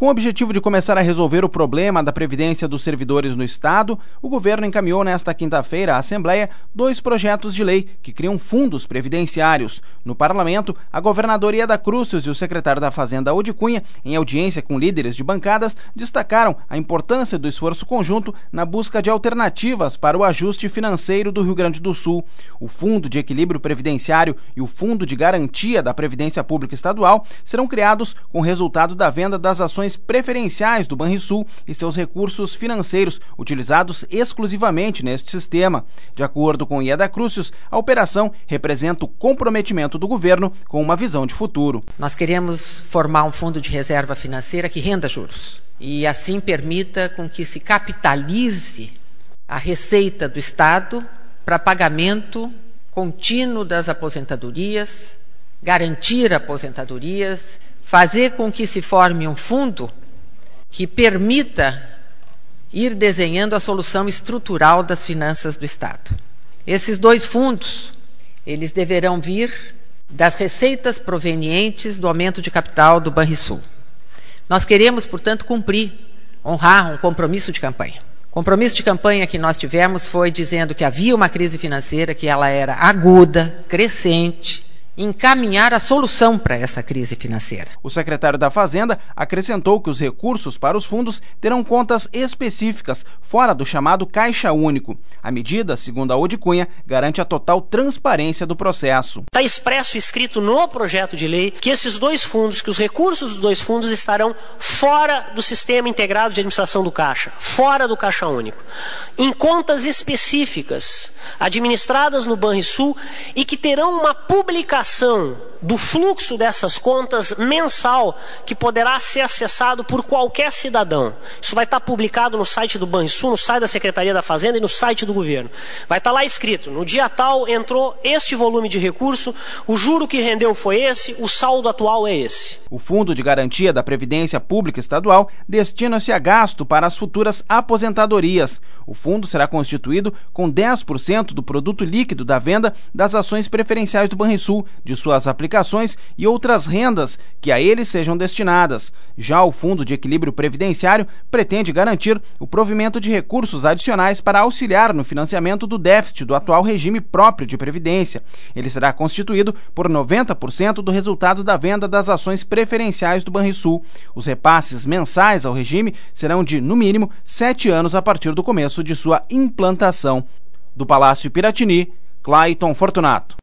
Com o objetivo de começar a resolver o problema da previdência dos servidores no Estado, o governo encaminhou nesta quinta-feira à Assembleia 2 projetos de lei que criam fundos previdenciários. No Parlamento, a governadora Ieda Crucius e o secretário da Fazenda, Odi Cunha, em audiência com líderes de bancadas, destacaram a importância do esforço conjunto na busca de alternativas para o ajuste financeiro do Rio Grande do Sul. O Fundo de Equilíbrio Previdenciário e o Fundo de Garantia da Previdência Pública Estadual serão criados com resultado da venda das ações preferenciais do Banrisul e seus recursos financeiros, utilizados exclusivamente neste sistema. De acordo com Ieda Crucius, a operação representa o comprometimento do governo com uma visão de futuro. Nós queremos formar um fundo de reserva financeira que renda juros e assim permita com que se capitalize a receita do Estado para pagamento contínuo das aposentadorias, garantir aposentadorias, fazer com que se forme um fundo que permita ir desenhando a solução estrutural das finanças do Estado. Esses 2 fundos, eles deverão vir das receitas provenientes do aumento de capital do Banrisul. Nós queremos, portanto, honrar um compromisso de campanha. O compromisso de campanha que nós tivemos foi dizendo que havia uma crise financeira, que ela era aguda, crescente, encaminhar a solução para essa crise financeira. O secretário da Fazenda acrescentou que os recursos para os fundos terão contas específicas, fora do chamado Caixa Único. A medida, segundo a Odi Cunha, garante a total transparência do processo. Está expresso e escrito no projeto de lei que esses 2 fundos, que os recursos dos 2 fundos estarão fora do sistema integrado de administração do Caixa, fora do Caixa Único, em contas específicas, administradas no Banrisul e que terão uma publicação do fluxo dessas contas mensal que poderá ser acessado por qualquer cidadão. Isso vai estar publicado no site do Banrisul, no site da Secretaria da Fazenda e no site do governo. Vai estar lá escrito, no dia tal entrou este volume de recurso, o juro que rendeu foi esse, o saldo atual é esse. O Fundo de Garantia da Previdência Pública Estadual destina-se a gasto para as futuras aposentadorias. O fundo será constituído com 10% do produto líquido da venda das ações preferenciais do Banrisul, de suas aplicações e outras rendas que a eles sejam destinadas. Já o Fundo de Equilíbrio Previdenciário pretende garantir o provimento de recursos adicionais para auxiliar no financiamento do déficit do atual regime próprio de previdência. Ele será constituído por 90% do resultado da venda das ações preferenciais do Banrisul. Os repasses mensais ao regime serão de, no mínimo, 7 anos a partir do começo de sua implantação. Do Palácio Piratini, Clayton Fortunato.